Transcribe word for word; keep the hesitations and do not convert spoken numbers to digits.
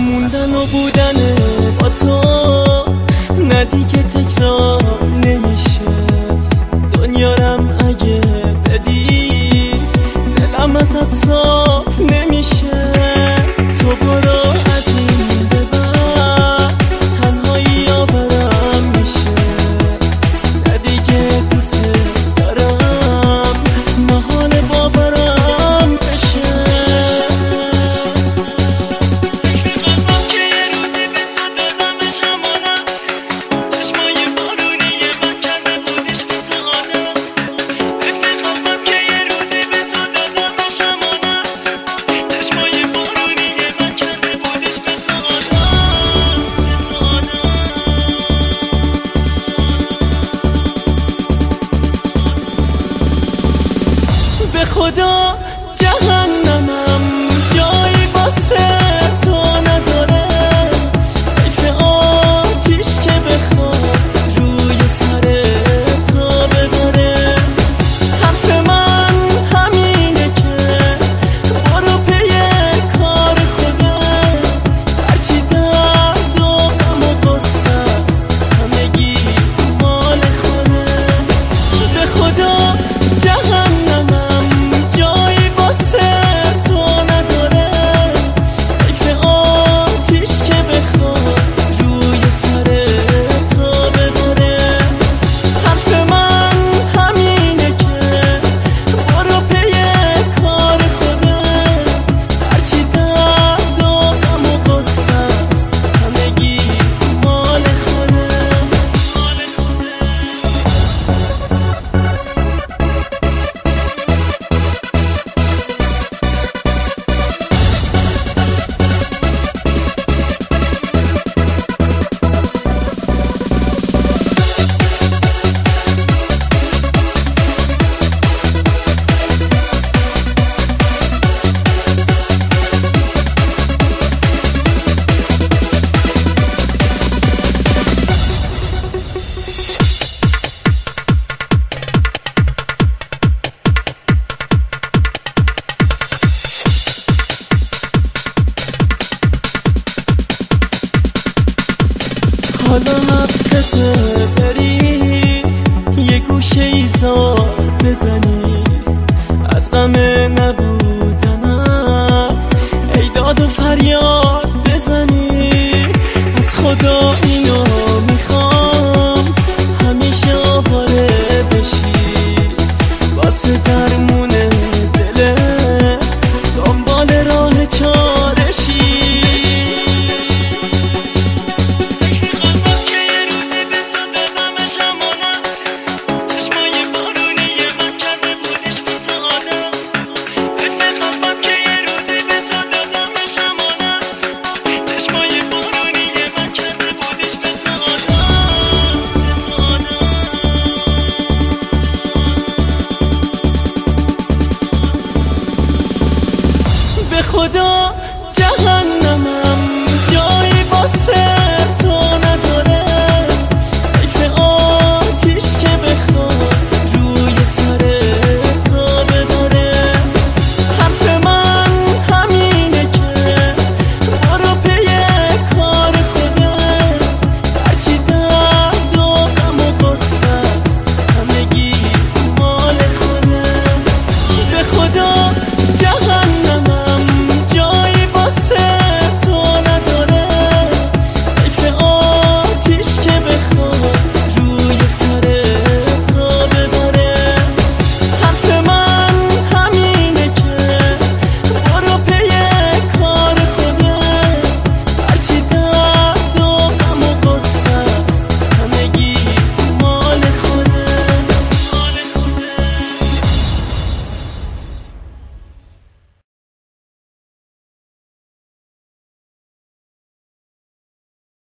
موندن و بودن با تو نه دیگه تکرار نمیشه. دنیارم اگه بدی دلم ازت صاف نمیشه. تو برو از این به بعد تنهایی آورم میشه. نه دیگه دوست دارم محال باورم بشه. به خدا جهنمم جایی واسه تو نداره. حیف آتیش که بخواد روی سر تو ببره. حرف من همینه که برو پی کار خودت. هرچی درد و غم و غصه است همگی مال خودت. به خدا جهنمم حالا حقته بری یه گوشه ایزار بزنی. از غم نبودنم ای داد و فریاد